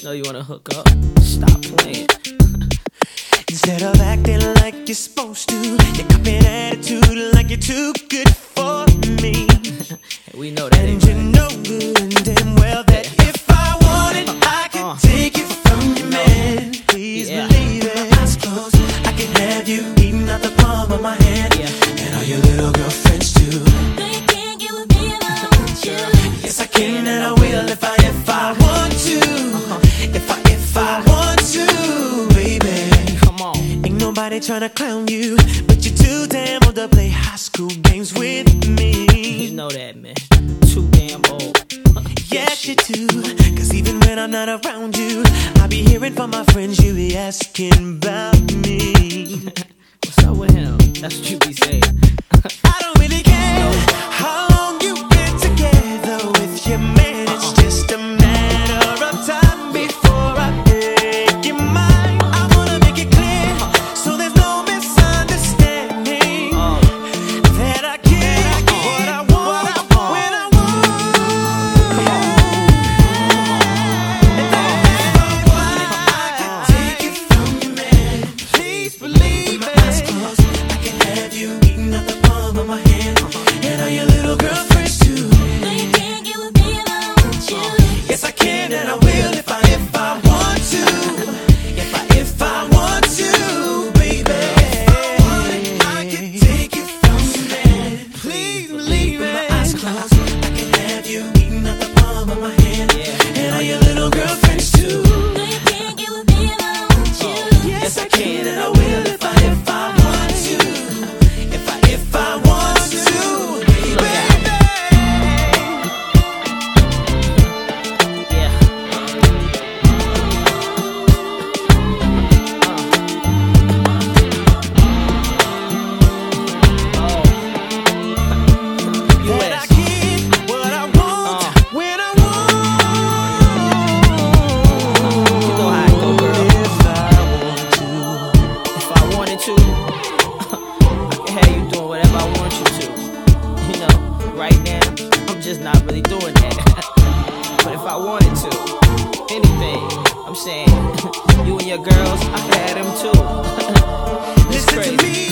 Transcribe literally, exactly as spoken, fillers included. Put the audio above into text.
know you wanna hook up. Stop playing. Instead of acting like you're supposed to, you're copying attitude like you're too good for me. We know that. And you know good and damn well that if I wanted, I could uh, take it from you, man. Please yeah. believe it. Eyes closed, I can have you eating out the palm of my hand, yeah. and all your little girlfriends too. No, you can't get with me if I want you. Yes, I can and I will if I if I want to. Uh-huh. If I if I want to, baby. Come on. Ain't nobody tryna clown you, but you're too damn old to play high school games with me. You know that, man. Too damn old. Yes, you do. Cause even when I'm not around you, I be hearing from my friends you be asking about me. What's up with him? That's what you be saying. I don't really care how long you been together with your man. It's just a matter of time before I make you mine. I wanna make it clear so there's no misunderstanding that I get what I want when I want. If I wanted, I could take it from you, man. Please believe me. Eyes closed, I can have you eating out the palm of my hand, and all your little girlfriends too. No, you can't get with me if I want you. Yes, I can and I will if I if I want to. If I if I want to, baby. If I wanted, I could take it from you, man. Please believe me. My eyes closed, I can have you eating out the palm of my hand, yeah. and all your little girlfriends too. No, you can't get with me if I want you. Yes, I can and I will if I if I want to. If I if I want to, baby. Yeah. Uh. Oh. That I get what I want Uh. when I want. You know how it go, girl. If I want If I wanted to. to, I can have you doing whatever I want you to. You know, right now, I'm just not really doing that. But if I wanted to, anything, I'm saying, you and your girls, I can have them too. It's Listen crazy. to me.